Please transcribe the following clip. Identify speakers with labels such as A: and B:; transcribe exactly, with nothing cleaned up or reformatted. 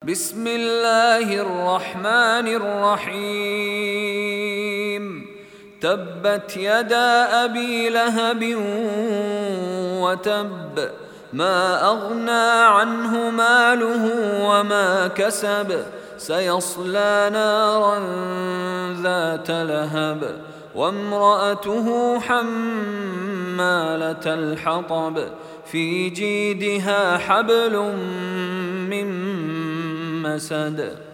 A: بسم الله الرحمن الرحيم تبت يدا أبي لهب وتب ما أغنى عنه ماله وما كسب سيصلى نارا ذات لهب وامرأته حمالة الحطب في جيدها حبل من مسد